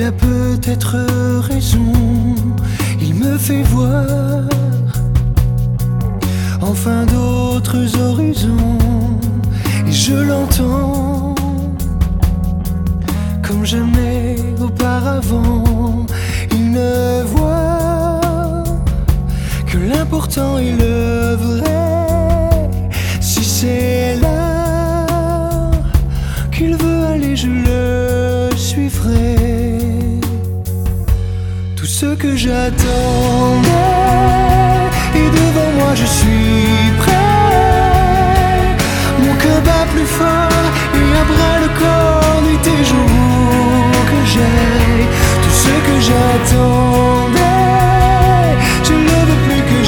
a peut-être raison, il me fait voir enfin d'autres horizons. Et je l'entends comme jamais auparavant. Il ne voit que l'important est le vrai. Si c'est là qu'il veut aller, je le suivrai. Tout ce que j'attendais est devant moi, je suis prêt. Mon cœur bat plus fort et à bras le corps, nuit et jour, que j'aille. Tout ce que j'attendais, je le veux plus que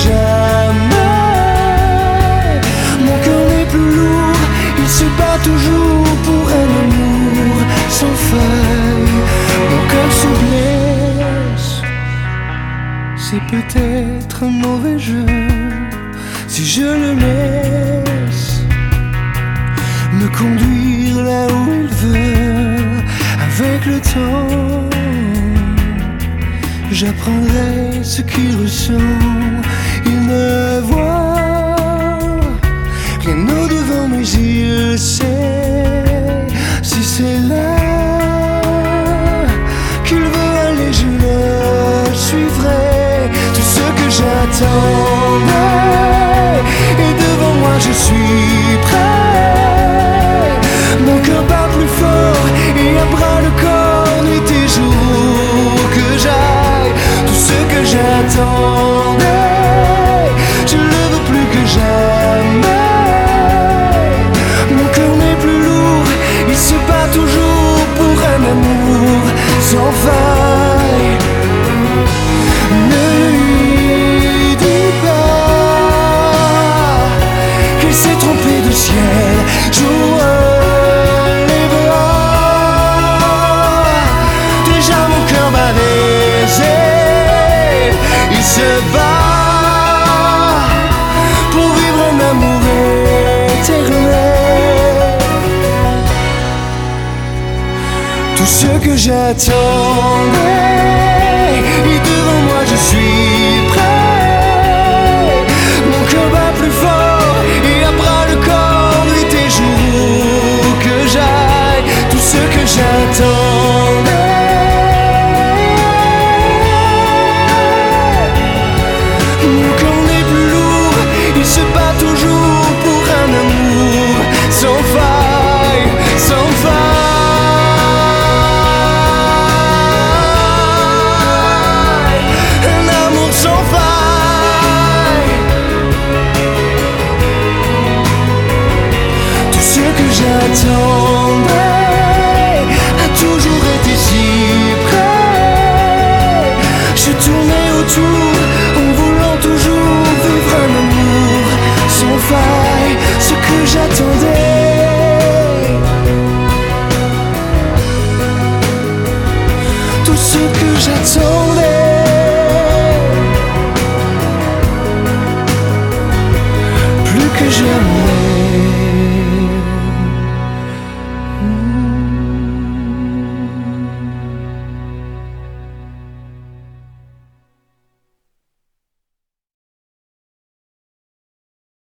jamais. Mon cœur n'est plus lourd, il se bat toujours pour un amour sans faille. Mon cœur se blesse, c'est peut-être un mauvais jeu si je le laisse me conduire là où il veut. Avec le temps, j'apprendrai ce qu'il ressent. Il ne voit rien au-devant, mais il sait. Si c'est là qu'il veut aller, je le suivrai. Tout ce que j'attendais est devant moi, je suis prêt. Mon cœur bat plus fort et à bras le corps, nuit et jour, que j'aille. Tout ce que j'attendais, je le veux plus que jamais. Mon cœur n'est plus lourd, il se bat toujours pour un amour sans faille. Ne lui dis pas qu'il s'est trompé de ciel. J'ouvre les bras, déjà mon cœur bat des ailes. Il se bat pour vivre un amour éternel. Tout ce que j'attendais est devant moi, je suis prêt. Mon cœur bat plus fort et à bras le corps, nuit et jour, que j'aille. Tout ce que j'attendais, mon cœur n'est plus lourd, il se bat toujours pour un amour sans faille, sans faille. J'attendais a toujours été si près. Je tournais autour en voulant toujours vivre un amour sans faille. Ce que j'attendais, tout ce que j'attendais.